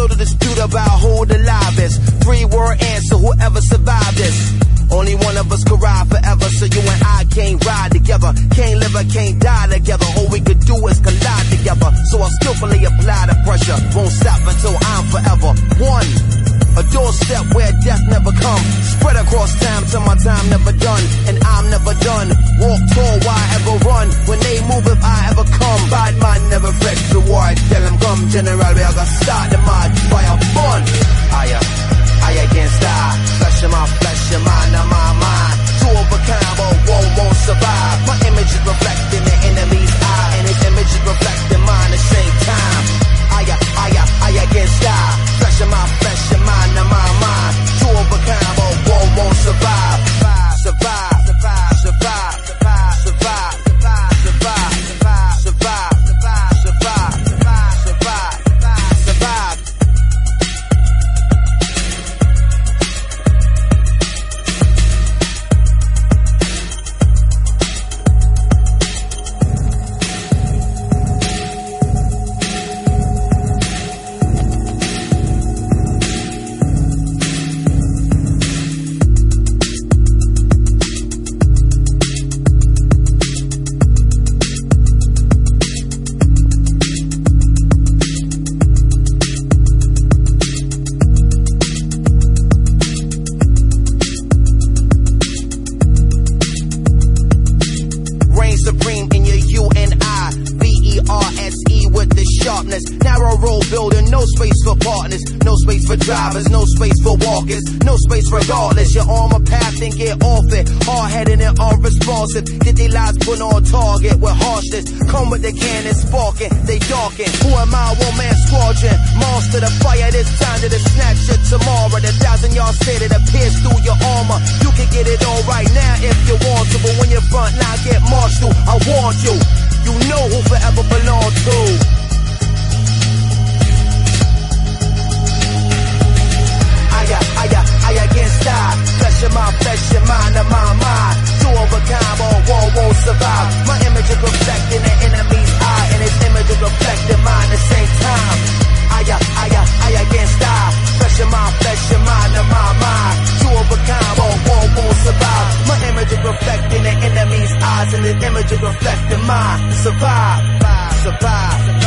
little dispute about who the livest. 3-word answer, whoever survived this. Only one of us could ride forever, so you and I can't ride together. Can't live or can't die together. All we could do is collide together. So I skillfully apply the pressure. Won't stop until I'm forever one. A doorstep where death never comes. Spread across time till my time never done. And I'm never done. Walk tall, why ever run? When they move, if I ever come. Bad man never flex reward. Tell them come, general, we are gonna start the mad fire fun. I against die. Flesh of my flesh, your mind of my mind. Two of a kind, but one won't survive. My image is reflecting the enemy's eye, and his image is reflecting mine at the same time. I against die. Flesh of my flesh, your mind of my mind. Two of a kind, but one won't survive. Survive, survive, survive, survive, survive, survive, survive, survive, survive, survive, survive, survive, survive. Drivers, no space for walkers, no space regardless. You're on my path and get off it. Hard-headed and unresponsive. Get their lives put on target with harshness. Come with the cannon sparking, they darken. Who am I? One-man squadron. Monster the fire, this time to the snatch it tomorrow. The 1,000-yard state that appears through your armor. You can get it all right now if you want to, but when your front line get marched through, I want you. You know who forever belong to. I against die. Flesh of my flesh, your mind of my mind. Two of a kind, but one won't survive. My image is reflecting the enemy's eye, and his image is reflecting mine at the same time. I against die. Flesh of my flesh, your mind of my mind. Two of a kind, but one won't survive. My image is reflecting the enemy's eyes, and his image is reflecting mine. Survive, survive.